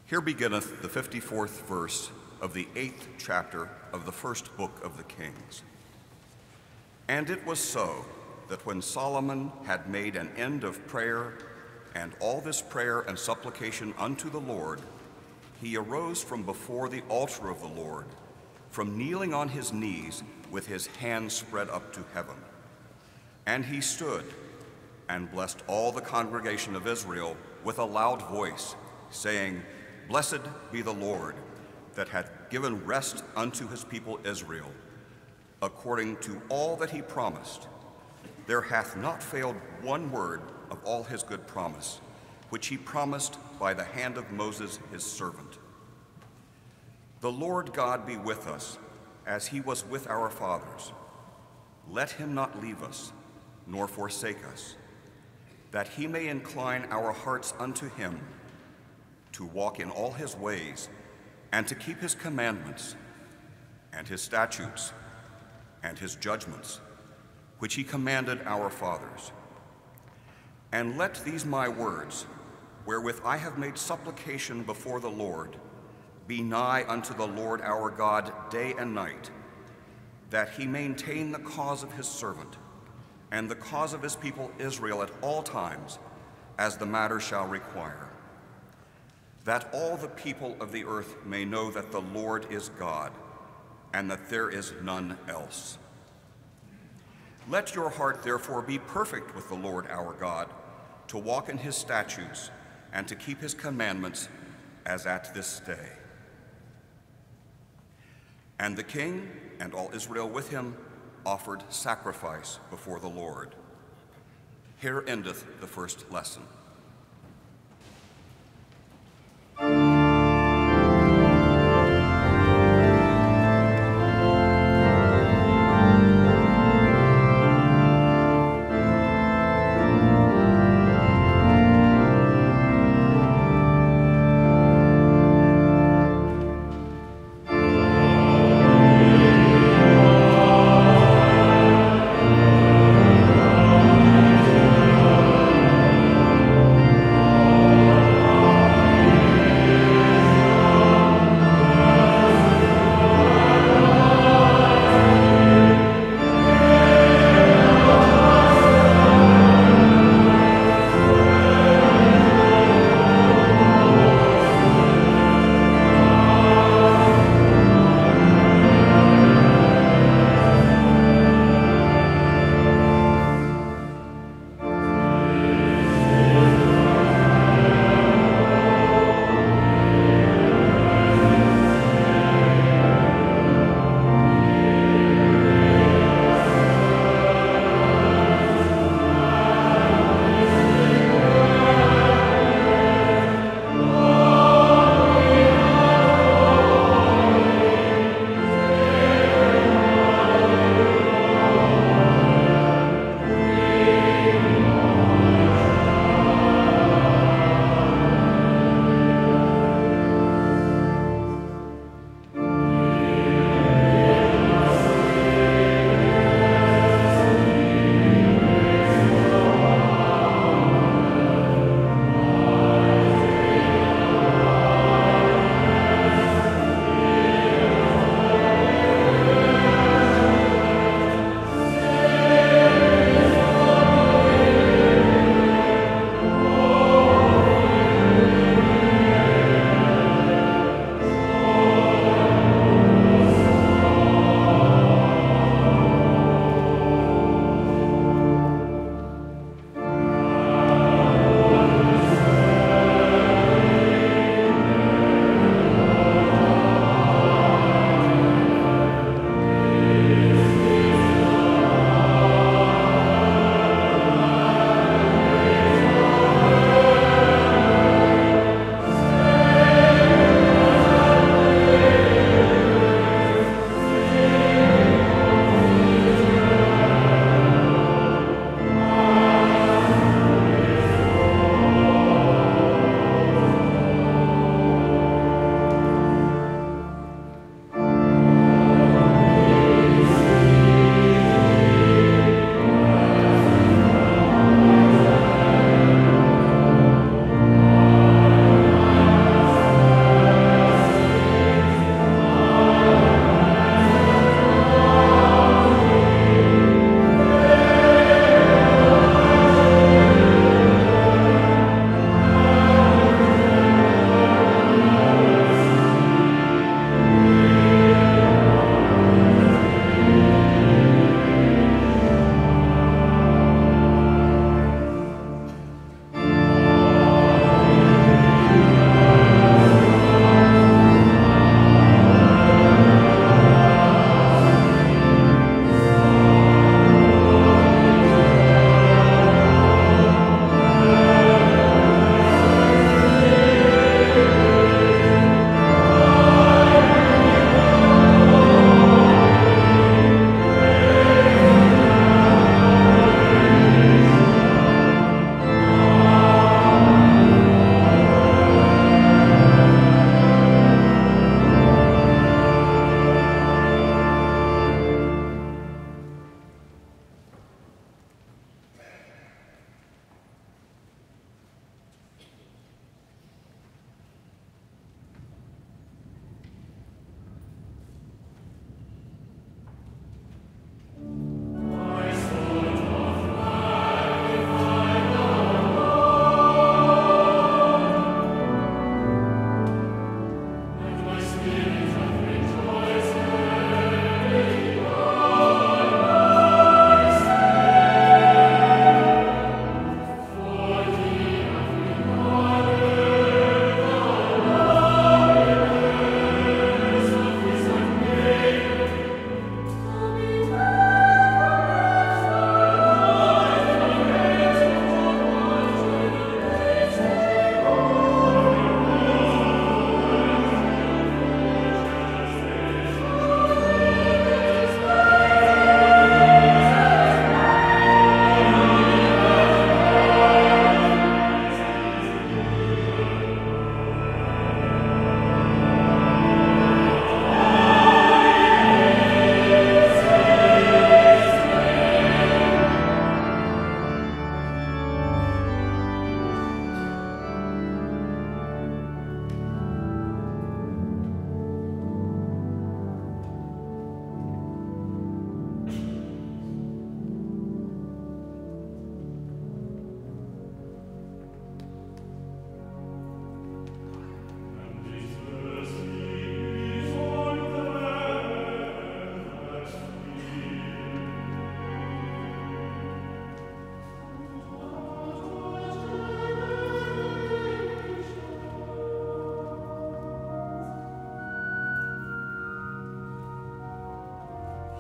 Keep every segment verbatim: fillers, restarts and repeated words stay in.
Here beginneth the fifty-fourth verse of the eighth chapter of the first book of the Kings. And it was so that when Solomon had made an end of prayer, and all this prayer and supplication unto the Lord, he arose from before the altar of the Lord, from kneeling on his knees with his hands spread up to heaven. And he stood and blessed all the congregation of Israel with a loud voice, saying, Blessed be the Lord, that hath given rest unto his people Israel, according to all that he promised. There hath not failed one word of all his good promise, which he promised by the hand of Moses his servant. The Lord God be with us, as he was with our fathers. Let him not leave us, nor forsake us, that he may incline our hearts unto him, to walk in all his ways, and to keep his commandments, and his statutes, and his judgments, which he commanded our fathers. And let these my words, wherewith I have made supplication before the Lord, be nigh unto the Lord our God day and night, that he maintain the cause of his servant, and the cause of his people Israel at all times, as the matter shall require, that all the people of the earth may know that the Lord is God, and that there is none else. Let your heart therefore be perfect with the Lord our God, to walk in his statutes, and to keep his commandments, as at this day. And the king and all Israel with him offered sacrifice before the Lord. Here endeth the first lesson.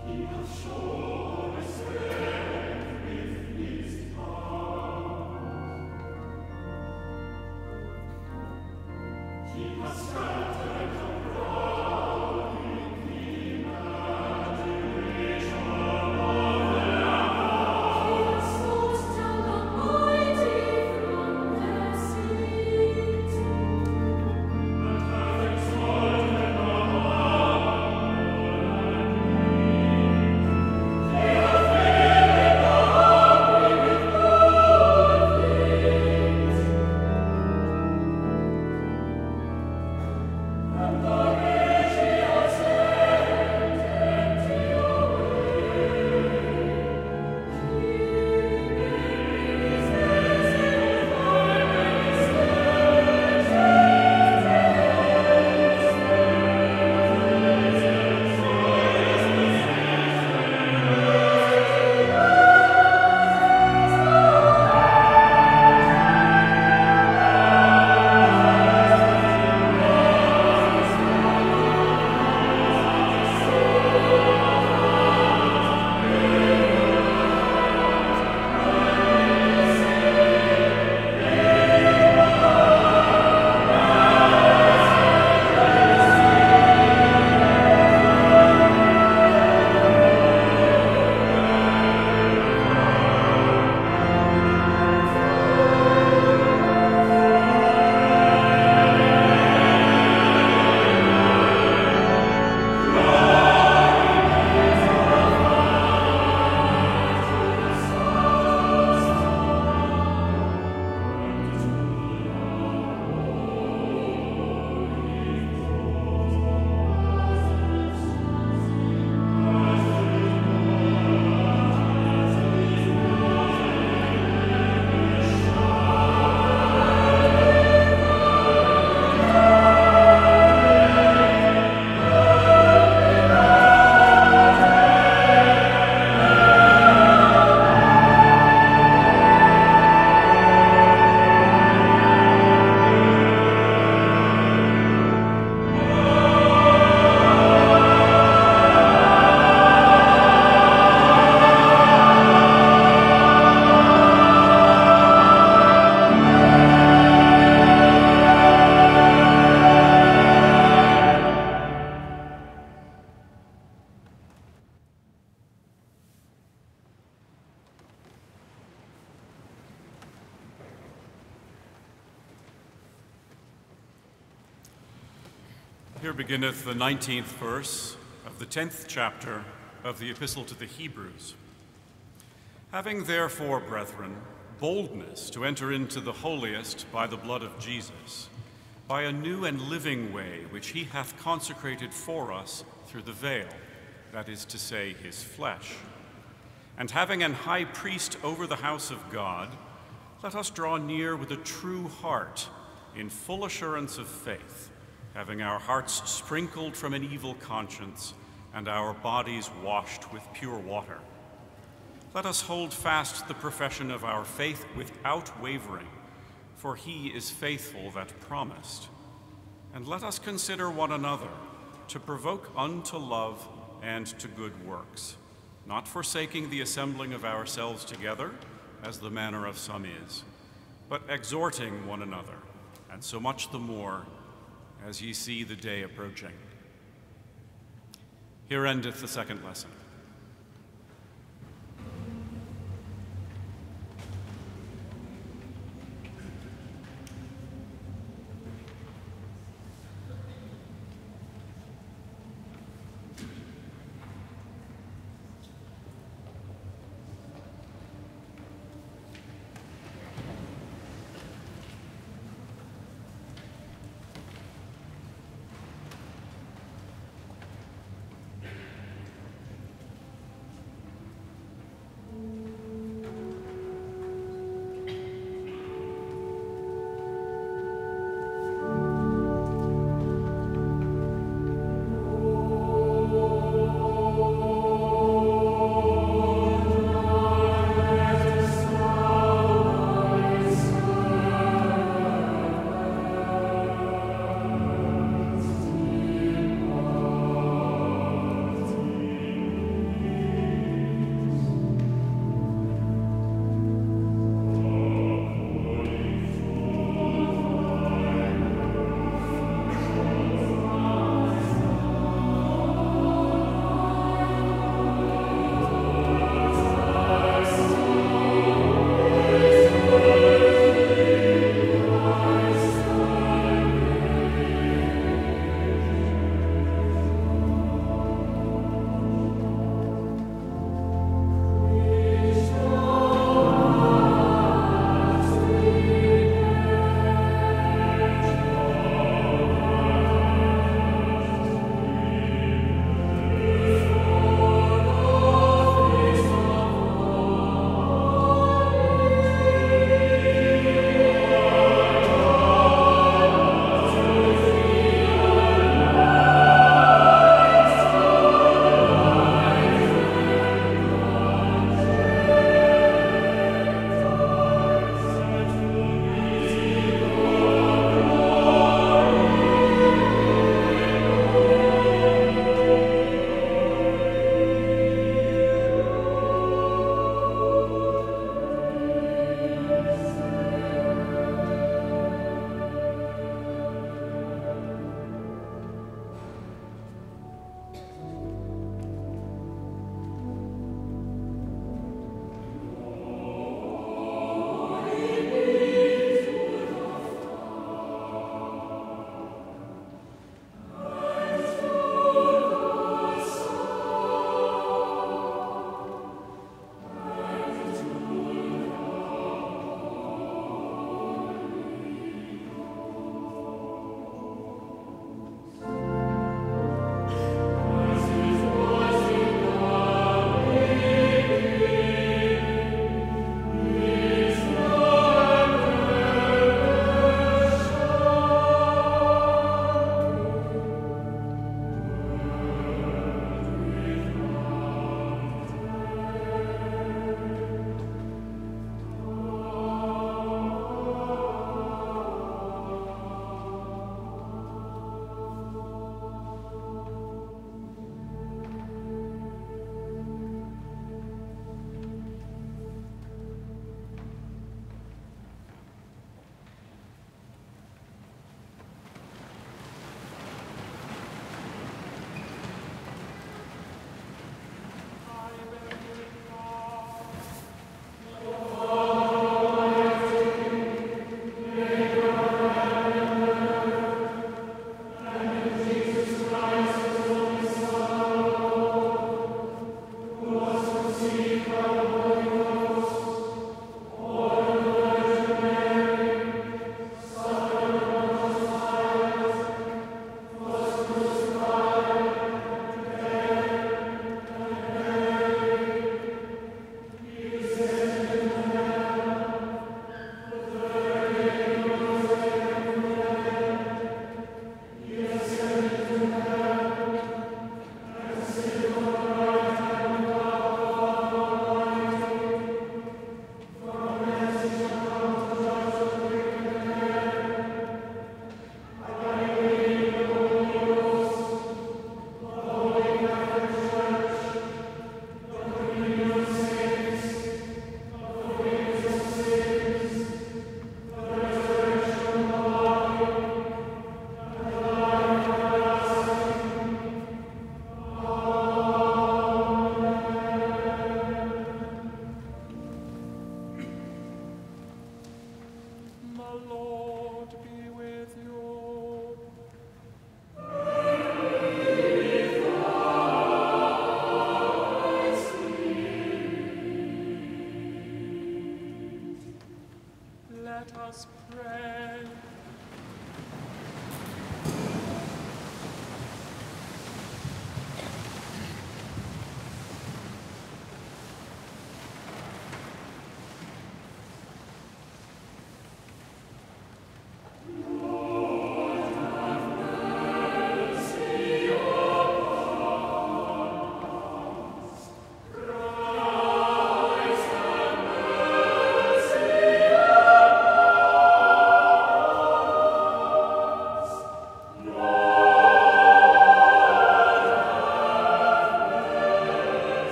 Here beginneth the nineteenth verse of the tenth chapter of the Epistle to the Hebrews. Having therefore, brethren, boldness to enter into the holiest by the blood of Jesus, by a new and living way which he hath consecrated for us through the veil, that is to say, his flesh. And having an high priest over the house of God, let us draw near with a true heart, in full assurance of faith, having our hearts sprinkled from an evil conscience and our bodies washed with pure water. Let us hold fast the profession of our faith without wavering, for he is faithful that promised. And let us consider one another to provoke unto love and to good works, not forsaking the assembling of ourselves together, as the manner of some is, but exhorting one another, and so much the more as ye see the day approaching. Here endeth the second lesson.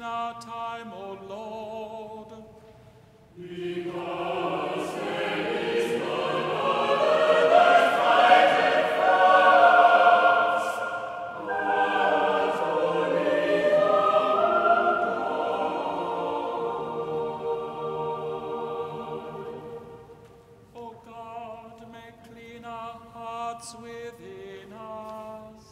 in our time, O Lord. Because there is none other that fighteth for us, but only O God, make clean our hearts within us.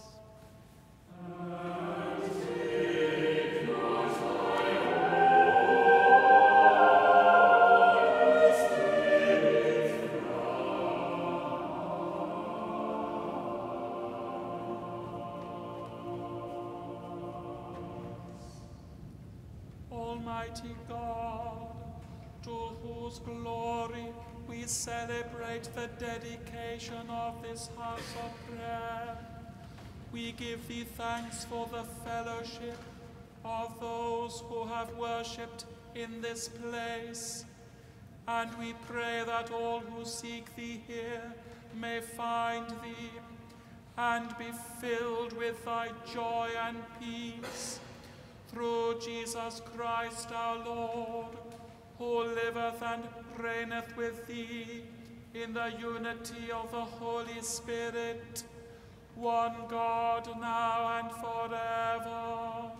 Almighty God, to whose glory we celebrate the dedication of this house of prayer, we give thee thanks for the fellowship of those who have worshipped in this place, and we pray that all who seek thee here may find thee and be filled with thy joy and peace. Through Jesus Christ our Lord, who liveth and reigneth with thee in the unity of the Holy Spirit, one God, now and forever.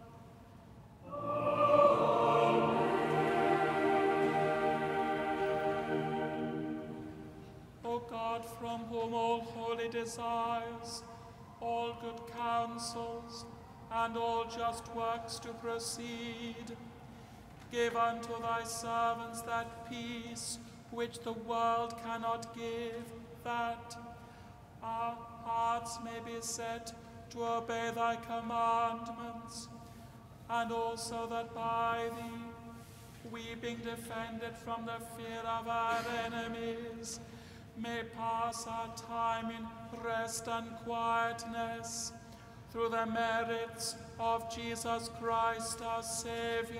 O God, from whom all holy desires, all good counsels, and all just works to proceed, give unto thy servants that peace which the world cannot give, that our hearts may be set to obey thy commandments, and also that by thee we, being defended from the fear of our enemies, may pass our time in rest and quietness, through the merits of Jesus Christ our Savior.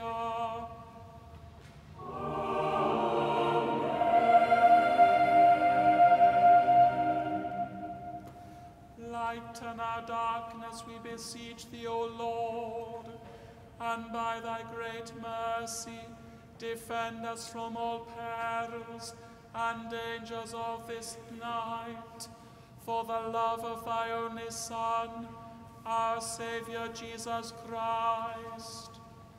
Lighten our darkness, we beseech thee, O Lord, and by thy great mercy defend us from all perils and dangers of this night, for the love of thy only Son, our Savior Jesus Christ.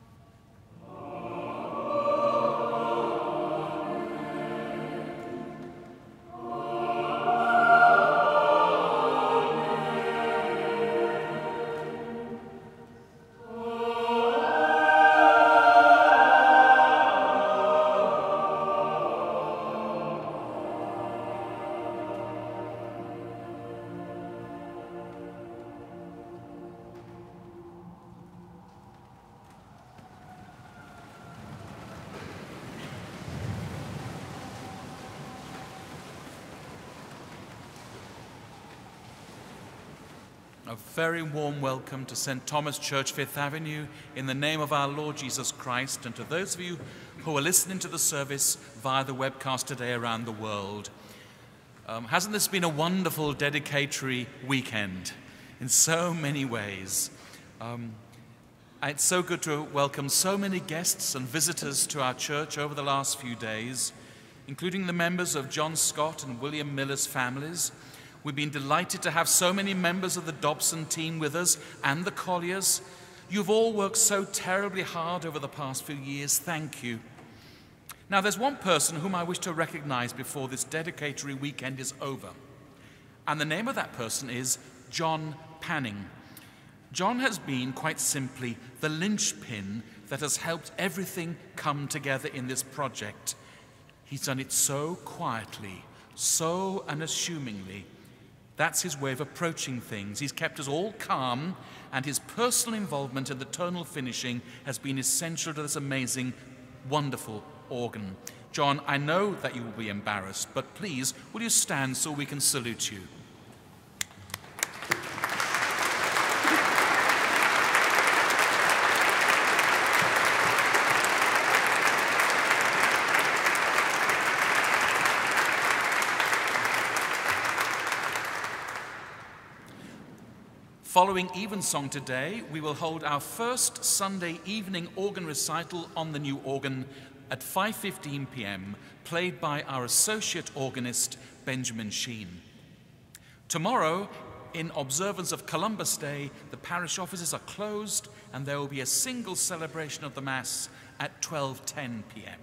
A very warm welcome to Saint Thomas Church, Fifth Avenue, in the name of our Lord Jesus Christ, and to those of you who are listening to the service via the webcast today around the world. Um, hasn't this been a wonderful dedicatory weekend in so many ways? Um, it's so good to welcome so many guests and visitors to our church over the last few days, including the members of John Scott and William Miller's families. We've been delighted to have so many members of the Dobson team with us and the Colliers. You've all worked so terribly hard over the past few years. Thank you. Now, there's one person whom I wish to recognize before this dedicatory weekend is over. And the name of that person is John Panning. John has been, quite simply, the linchpin that has helped everything come together in this project. He's done it so quietly, so unassumingly. That's his way of approaching things. He's kept us all calm, and his personal involvement in the tonal finishing has been essential to this amazing, wonderful organ. John, I know that you will be embarrassed, but please, will you stand so we can salute you? Following Evensong today, we will hold our first Sunday evening organ recital on the new organ at five fifteen p m, played by our associate organist, Benjamin Sheen. Tomorrow, in observance of Columbus Day, the parish offices are closed and there will be a single celebration of the Mass at twelve ten p m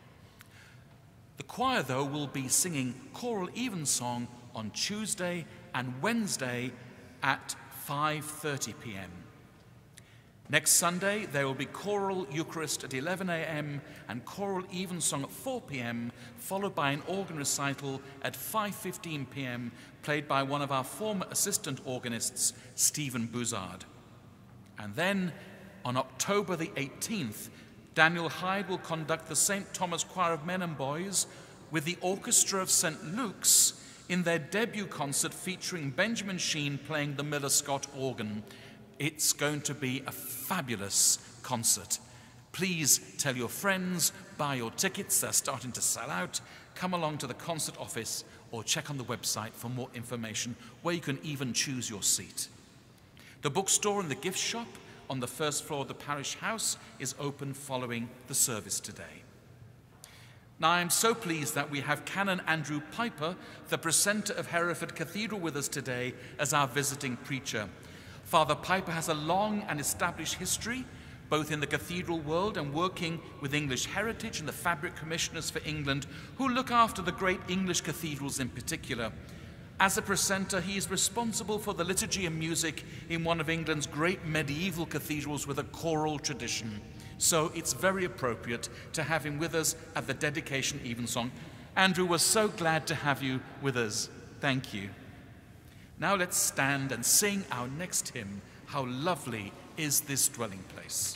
The choir, though, will be singing choral evensong on Tuesday and Wednesday at five thirty p m Next Sunday, there will be choral Eucharist at eleven a m and choral evensong at four p m, followed by an organ recital at five fifteen p m, played by one of our former assistant organists, Stephen Bouzard. And then, on October the eighteenth, Daniel Hyde will conduct the Saint Thomas Choir of Men and Boys with the Orchestra of Saint Luke's in their debut concert featuring Benjamin Sheen playing the Miller Scott organ. It's going to be a fabulous concert. Please tell your friends, buy your tickets, they're starting to sell out. Come along to the concert office or check on the website for more information, where you can even choose your seat. The bookstore and the gift shop on the first floor of the parish house is open following the service today. Now, I'm so pleased that we have Canon Andrew Piper, the precentor of Hereford Cathedral, with us today as our visiting preacher. Father Piper has a long and established history, both in the cathedral world and working with English Heritage and the Fabric Commissioners for England, who look after the great English cathedrals in particular. As a precentor, he is responsible for the liturgy and music in one of England's great medieval cathedrals with a choral tradition. So it's very appropriate to have him with us at the dedication evensong. Andrew, we're so glad to have you with us. Thank you. Now let's stand and sing our next hymn, How Lovely is This Dwelling Place.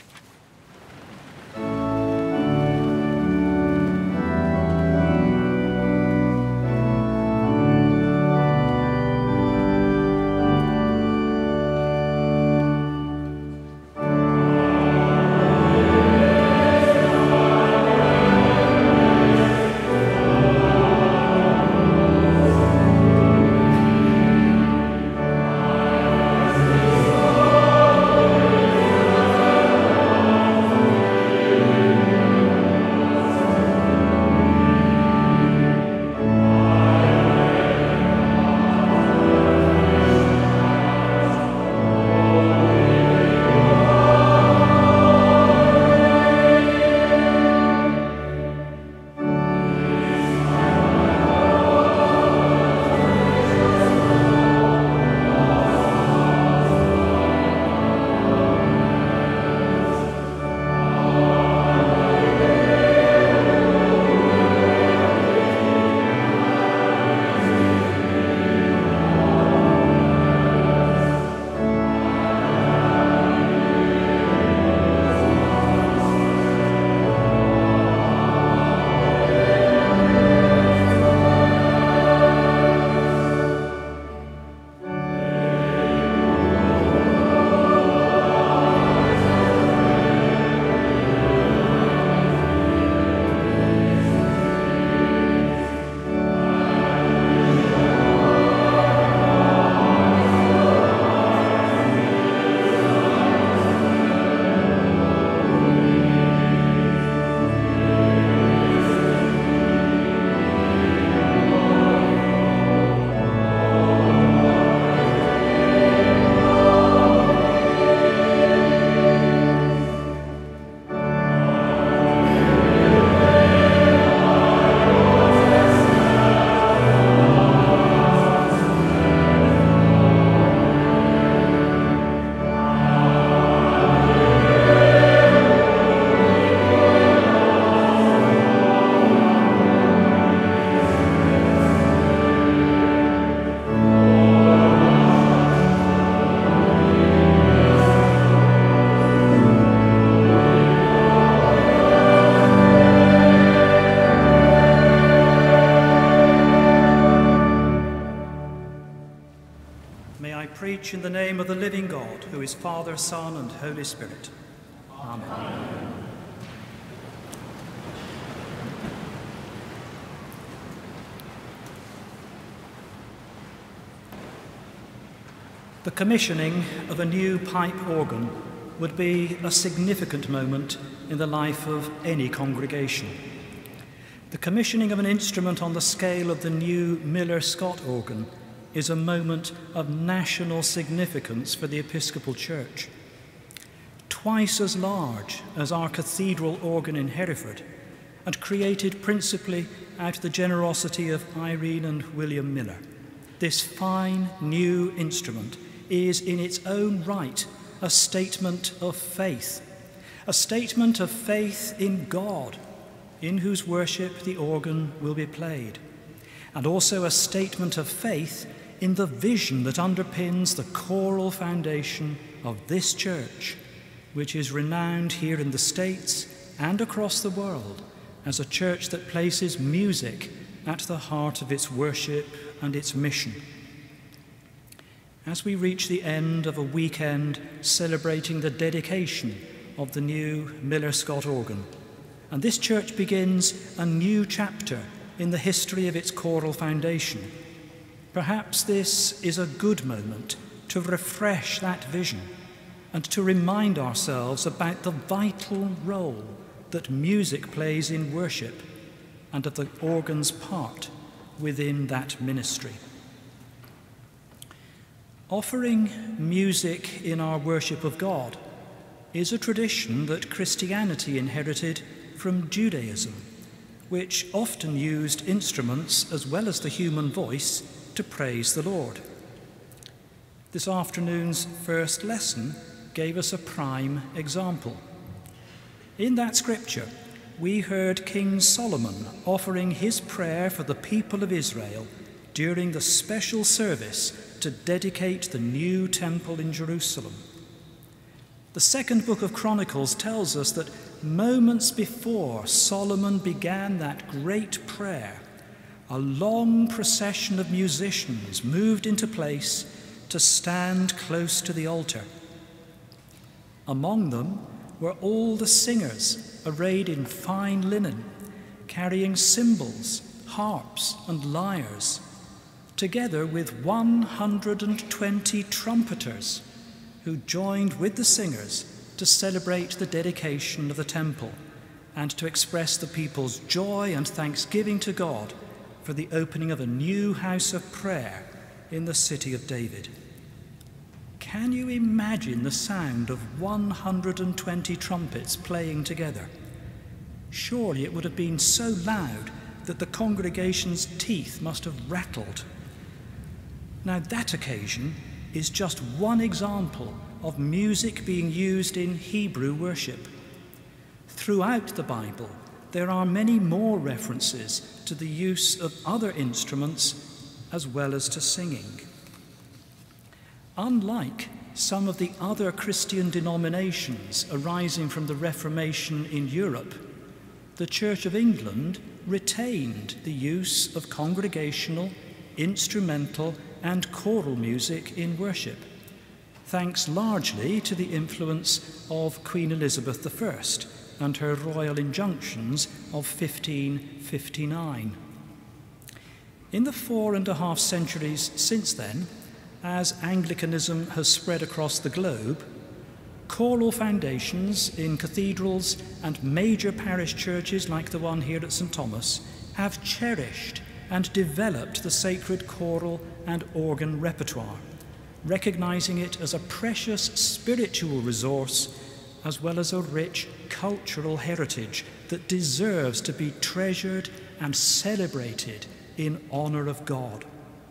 In the name of the living God, who is Father, Son, and Holy Spirit. Amen. Amen. The commissioning of a new pipe organ would be a significant moment in the life of any congregation. The commissioning of an instrument on the scale of the new Miller-Scott organ is a moment of national significance for the Episcopal Church. Twice as large as our cathedral organ in Hereford, and created principally out of the generosity of Irene and William Miller. This fine new instrument is in its own right a statement of faith, a statement of faith in God, in whose worship the organ will be played, and also a statement of faith in the vision that underpins the choral foundation of this church, which is renowned here in the States and across the world as a church that places music at the heart of its worship and its mission. As we reach the end of a weekend celebrating the dedication of the new Miller-Scott organ, and this church begins a new chapter in the history of its choral foundation, perhaps this is a good moment to refresh that vision and to remind ourselves about the vital role that music plays in worship and of the organ's part within that ministry. Offering music in our worship of God is a tradition that Christianity inherited from Judaism, which often used instruments as well as the human voice to praise the Lord. This afternoon's first lesson gave us a prime example. In that scripture, we heard King Solomon offering his prayer for the people of Israel during the special service to dedicate the new temple in Jerusalem. The second book of Chronicles tells us that moments before Solomon began that great prayer, a long procession of musicians moved into place to stand close to the altar. Among them were all the singers arrayed in fine linen, carrying cymbals, harps, and lyres, together with one hundred twenty trumpeters who joined with the singers to celebrate the dedication of the temple and to express the people's joy and thanksgiving to God for the opening of a new house of prayer in the city of David. Can you imagine the sound of one hundred twenty trumpets playing together? Surely it would have been so loud that the congregation's teeth must have rattled. Now that occasion is just one example of music being used in Hebrew worship. Throughout the Bible, there are many more references to the use of other instruments as well as to singing. Unlike some of the other Christian denominations arising from the Reformation in Europe, the Church of England retained the use of congregational, instrumental, and choral music in worship, thanks largely to the influence of Queen Elizabeth the First and her royal injunctions of fifteen fifty-nine. In the four and a half centuries since then, as Anglicanism has spread across the globe, choral foundations in cathedrals and major parish churches like the one here at Saint Thomas have cherished and developed the sacred choral and organ repertoire, recognizing it as a precious spiritual resource as well as a rich cultural heritage that deserves to be treasured and celebrated in honor of God.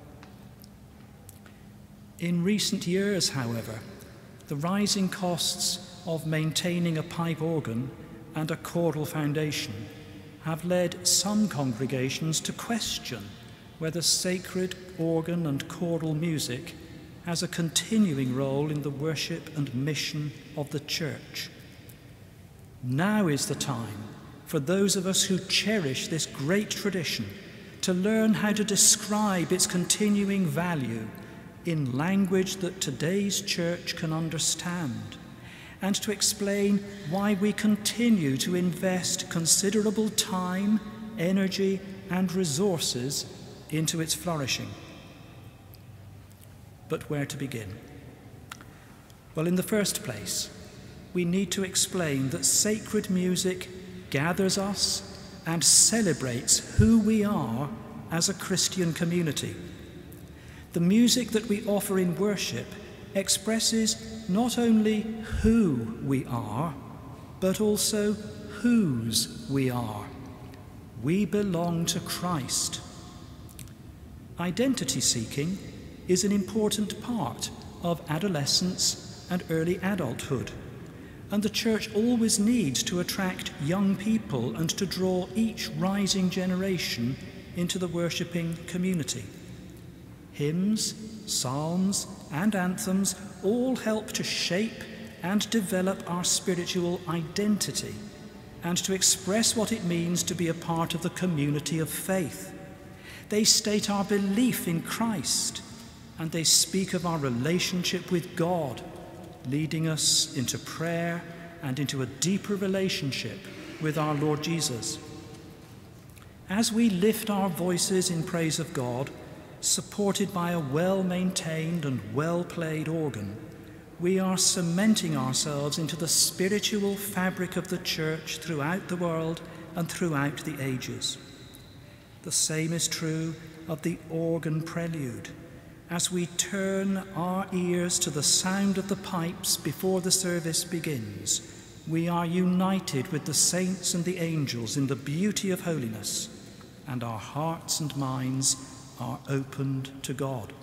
In recent years, however, the rising costs of maintaining a pipe organ and a choral foundation have led some congregations to question whether sacred organ and choral music has a continuing role in the worship and mission of the church. Now is the time for those of us who cherish this great tradition to learn how to describe its continuing value in language that today's church can understand, and to explain why we continue to invest considerable time, energy, and resources into its flourishing. But where to begin? Well, in the first place, we need to explain that sacred music gathers us and celebrates who we are as a Christian community. The music that we offer in worship expresses not only who we are, but also whose we are. We belong to Christ. Identity seeking is an important part of adolescence and early adulthood, and the church always needs to attract young people and to draw each rising generation into the worshipping community. Hymns, psalms, and anthems all help to shape and develop our spiritual identity and to express what it means to be a part of the community of faith. They state our belief in Christ, and they speak of our relationship with God, leading us into prayer and into a deeper relationship with our Lord Jesus. As we lift our voices in praise of God, supported by a well-maintained and well-played organ, we are cementing ourselves into the spiritual fabric of the church throughout the world and throughout the ages. The same is true of the organ prelude. As we turn our ears to the sound of the pipes before the service begins, we are united with the saints and the angels in the beauty of holiness, and our hearts and minds are opened to God.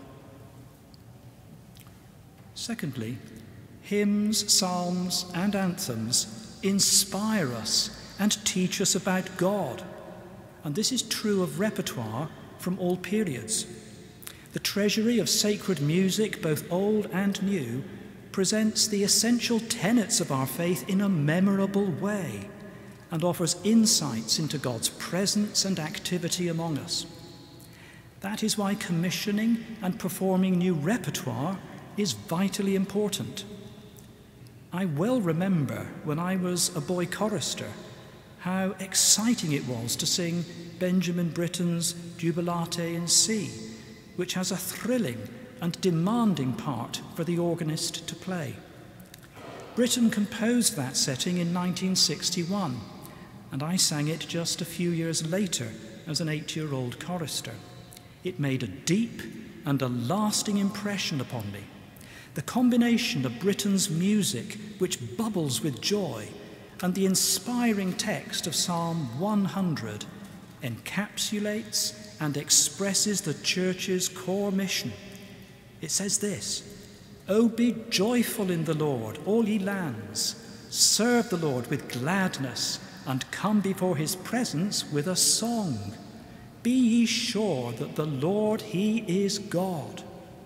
Secondly, hymns, psalms, and anthems inspire us and teach us about God. And this is true of repertoire from all periods. The treasury of sacred music, both old and new, presents the essential tenets of our faith in a memorable way and offers insights into God's presence and activity among us. That is why commissioning and performing new repertoire is vitally important. I well remember when I was a boy chorister how exciting it was to sing Benjamin Britten's Jubilate in C, which has a thrilling and demanding part for the organist to play. Britten composed that setting in nineteen sixty-one, and I sang it just a few years later as an eight-year-old chorister. It made a deep and a lasting impression upon me. The combination of Britten's music, which bubbles with joy, and the inspiring text of Psalm one hundred encapsulates and expresses the church's core mission. It says this: "O be joyful in the Lord, all ye lands. Serve the Lord with gladness, and come before his presence with a song. Be ye sure that the Lord, he is God."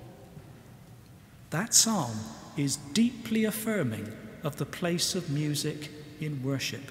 That psalm is deeply affirming of the place of music in worship.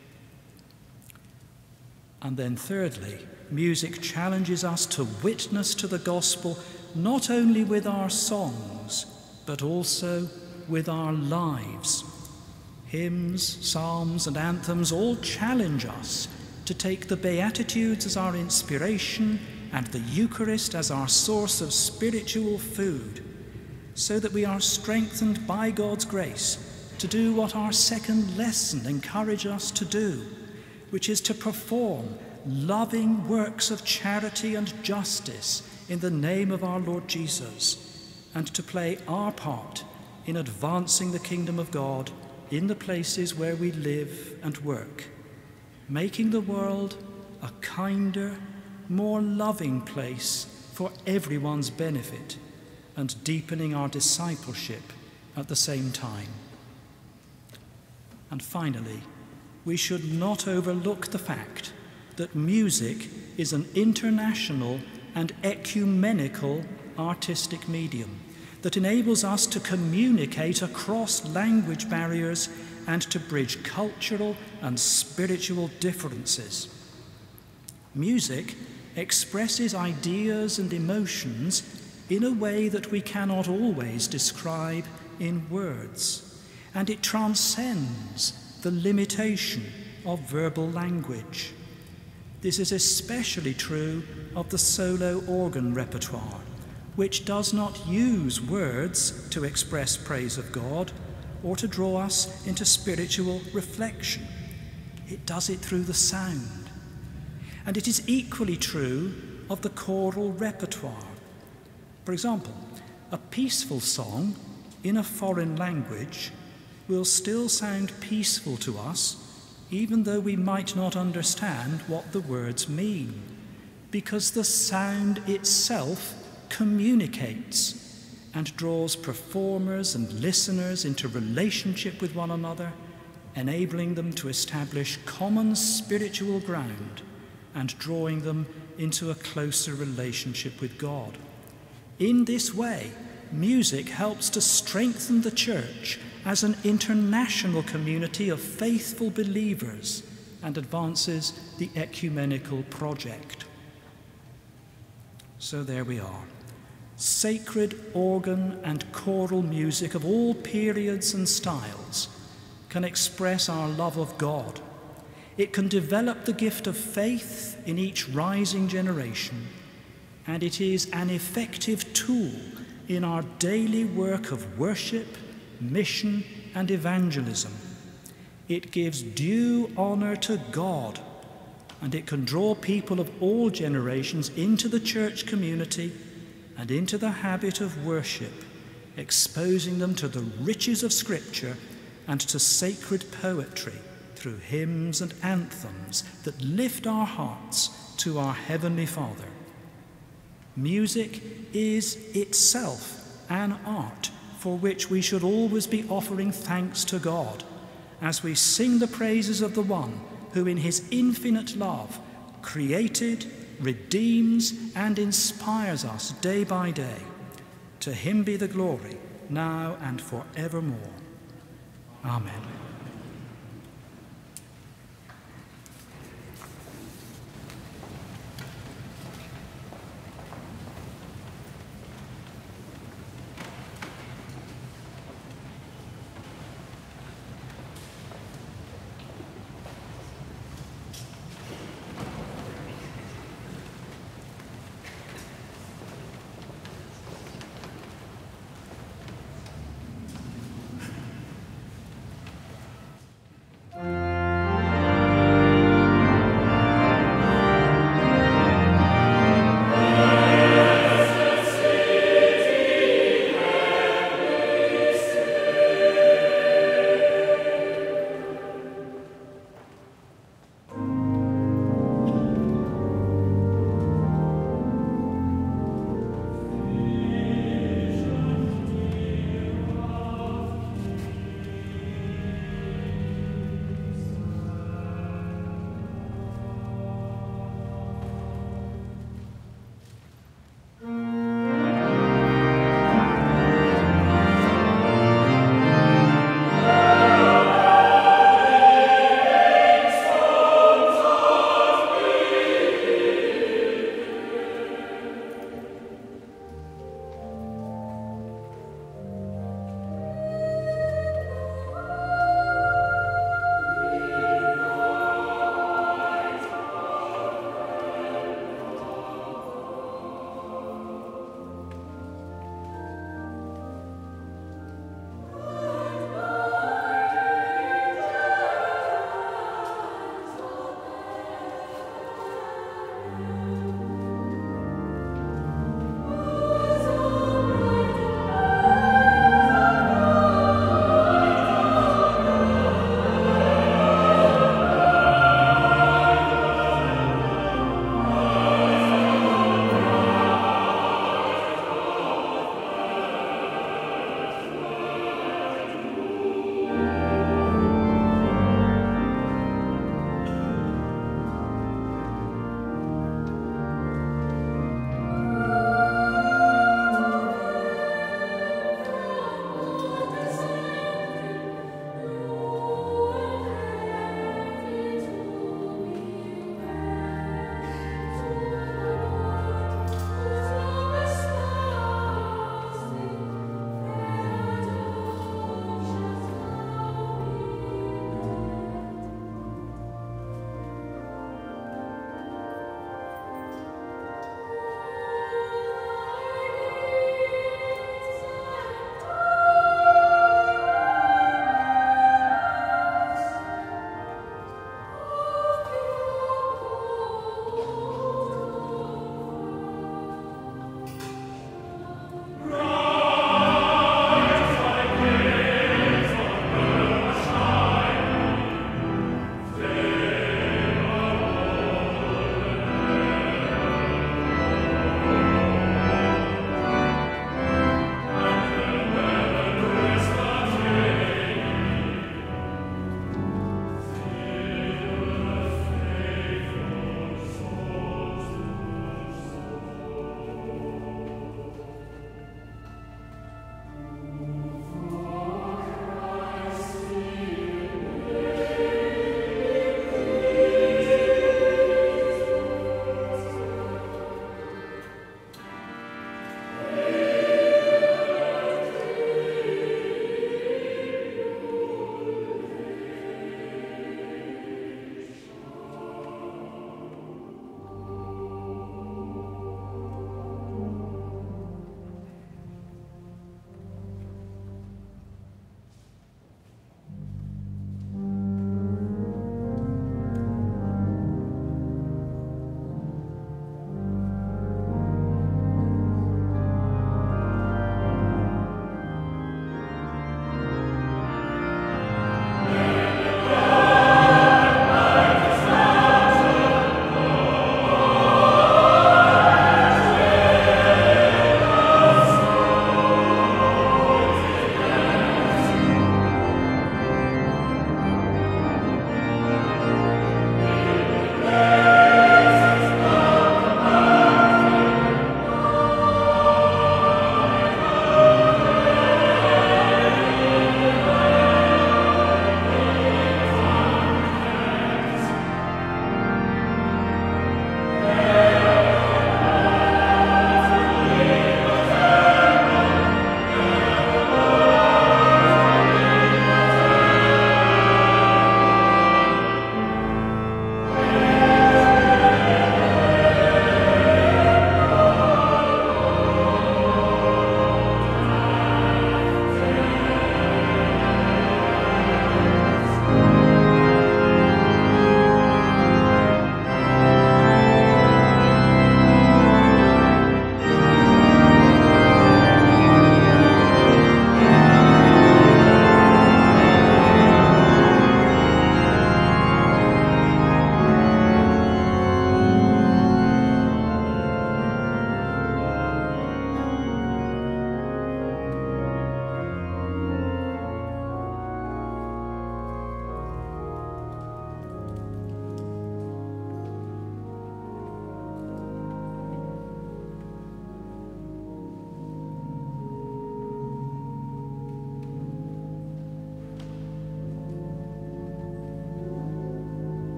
And then thirdly, music challenges us to witness to the gospel not only with our songs, but also with our lives. Hymns, psalms, and anthems all challenge us to take the Beatitudes as our inspiration and the Eucharist as our source of spiritual food, so that we are strengthened by God's grace to do what our second lesson encourages us to do, which is to perform loving works of charity and justice in the name of our Lord Jesus, and to play our part in advancing the kingdom of God in the places where we live and work, making the world a kinder, more loving place for everyone's benefit, and deepening our discipleship at the same time. And finally, we should not overlook the fact that music is an international and ecumenical artistic medium that enables us to communicate across language barriers and to bridge cultural and spiritual differences. Music expresses ideas and emotions in a way that we cannot always describe in words, and it transcends the limitation of verbal language. This is especially true of the solo organ repertoire, which does not use words to express praise of God or to draw us into spiritual reflection. It does it through the sound. And it is equally true of the choral repertoire. For example, a peaceful song in a foreign language will still sound peaceful to us, even though we might not understand what the words mean, because the sound itself communicates and draws performers and listeners into relationship with one another, enabling them to establish common spiritual ground and drawing them into a closer relationship with God. In this way, music helps to strengthen the church as an international community of faithful believers and advances the ecumenical project. So there we are. Sacred organ and choral music of all periods and styles can express our love of God. It can develop the gift of faith in each rising generation, and it is an effective tool in our daily work of worship, mission, and evangelism. It gives due honor to God, and it can draw people of all generations into the church community and into the habit of worship, exposing them to the riches of Scripture and to sacred poetry through hymns and anthems that lift our hearts to our Heavenly Father. Music is itself an art for which we should always be offering thanks to God as we sing the praises of the one who in his infinite love created, redeems, and inspires us day by day. To him be the glory, now and forevermore. Amen.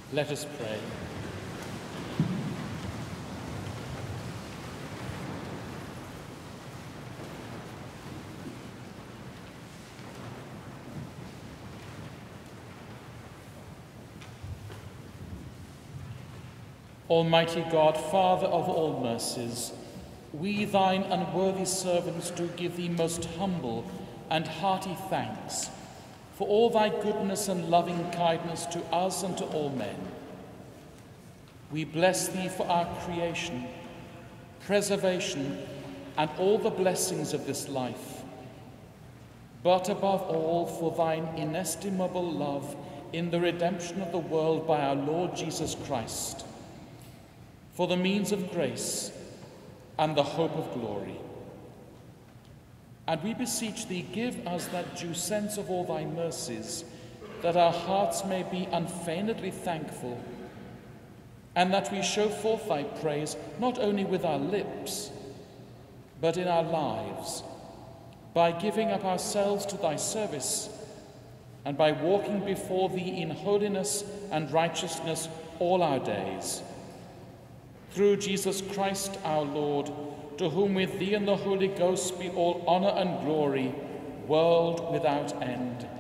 Let us pray. Almighty God, Father of all mercies, we, thine unworthy servants, do give thee most humble and hearty thanks for all thy goodness and loving kindness to us and to all men. We bless thee for our creation, preservation, and all the blessings of this life, but above all for thine inestimable love in the redemption of the world by our Lord Jesus Christ, for the means of grace and the hope of glory. And we beseech thee, give us that due sense of all thy mercies, that our hearts may be unfeignedly thankful, and that we show forth thy praise not only with our lips, but in our lives, by giving up ourselves to thy service, and by walking before thee in holiness and righteousness all our days. Through Jesus Christ our Lord, to whom with thee and the Holy Ghost be all honor and glory, world without end.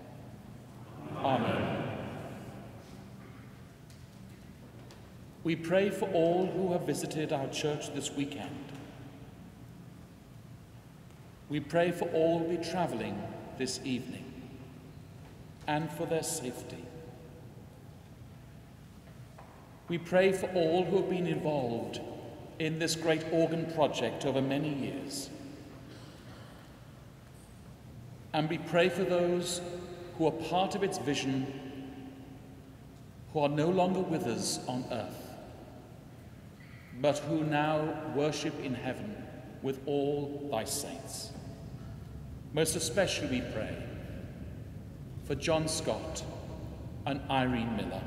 Amen. We pray for all who have visited our church this weekend. We pray for all who will be traveling this evening, and for their safety. We pray for all who have been involved in this great organ project over many years. And we pray for those who are part of its vision, who are no longer with us on earth, but who now worship in heaven with all thy saints. Most especially we pray for John Scott and Irene Miller.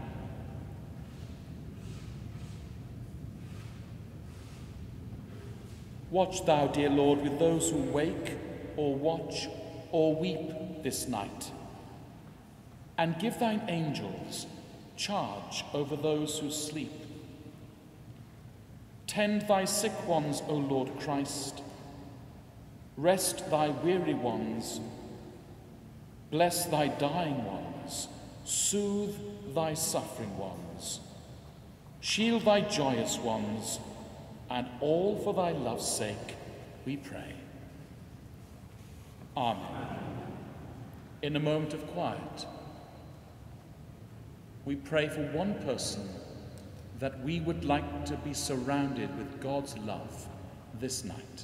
Watch thou, dear Lord, with those who wake or watch or weep this night, and give thine angels charge over those who sleep. Tend thy sick ones, O Lord Christ. Rest thy weary ones. Bless thy dying ones. Soothe thy suffering ones. Shield thy joyous ones. And all for thy love's sake, we pray. Amen. In a moment of quiet, we pray for one person that we would like to be surrounded with God's love this night.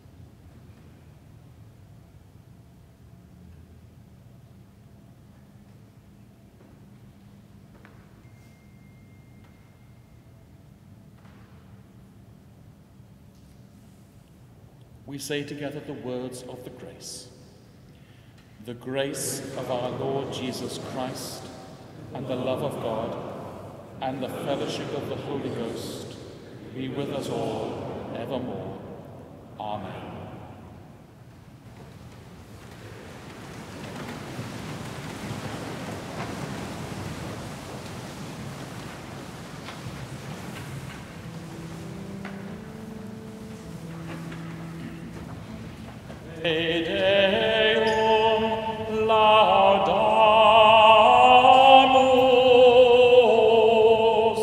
We say together the words of the grace. The grace of our Lord Jesus Christ, and the love of God, and the fellowship of the Holy Ghost be with us all evermore. Amen. Te Deum laudamus.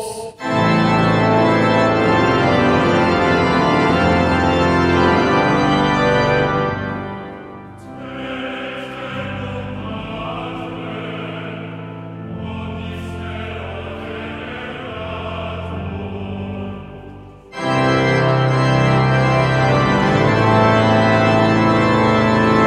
Amen.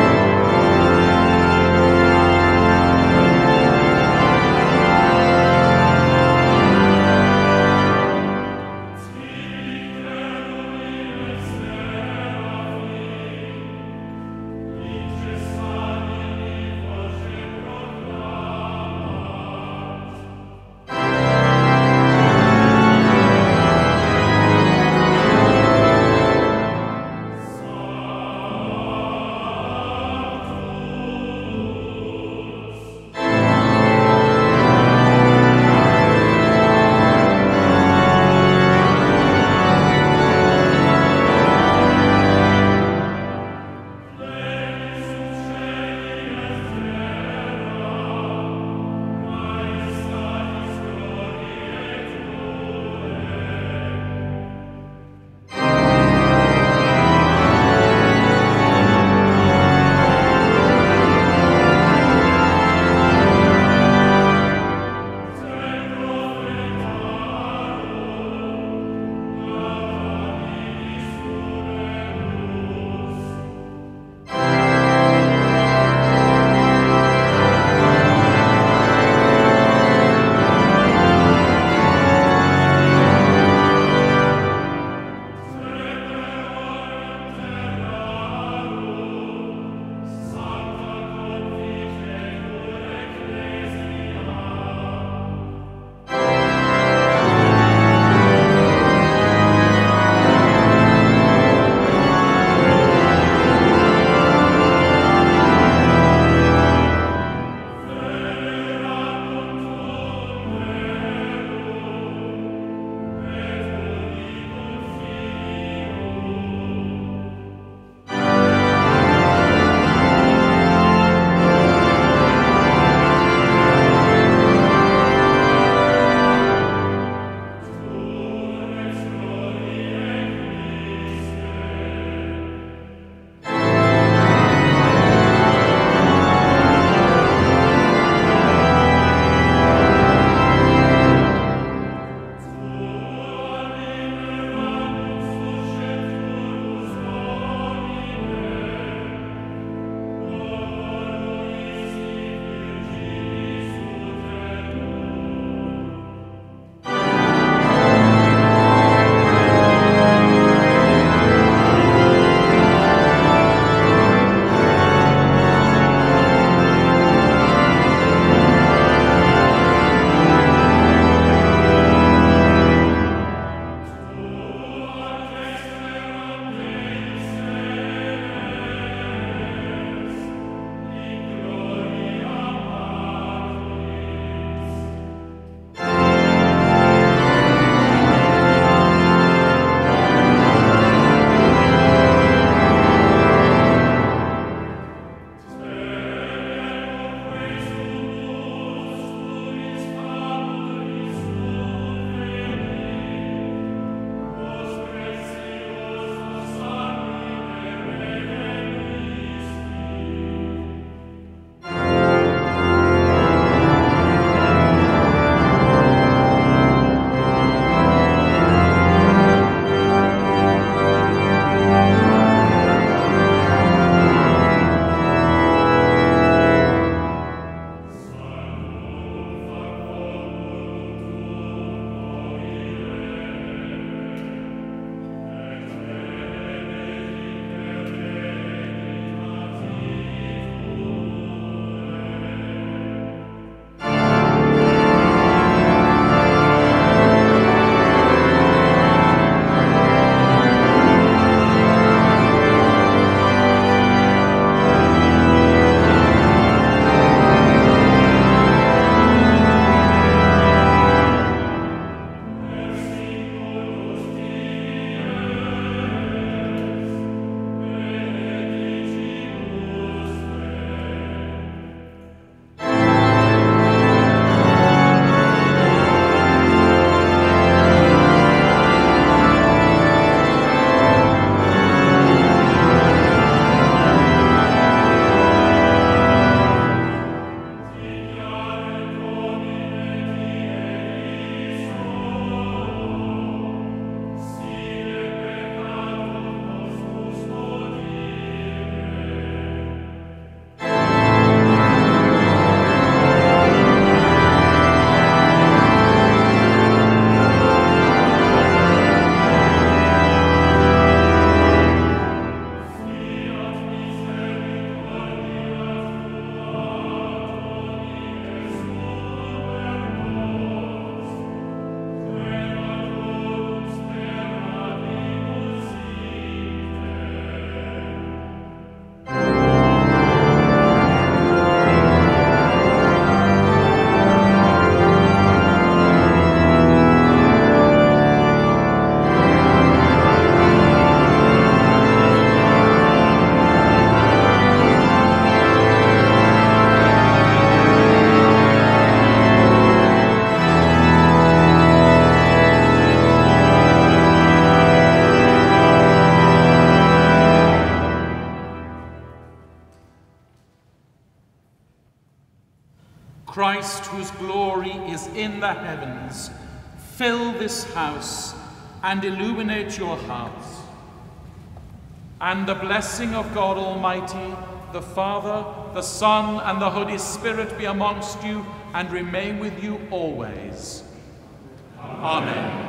Christ, whose glory is in the heavens, fill this house and illuminate your hearts. And the blessing of God Almighty, the Father, the Son, and the Holy Spirit be amongst you and remain with you always. Amen.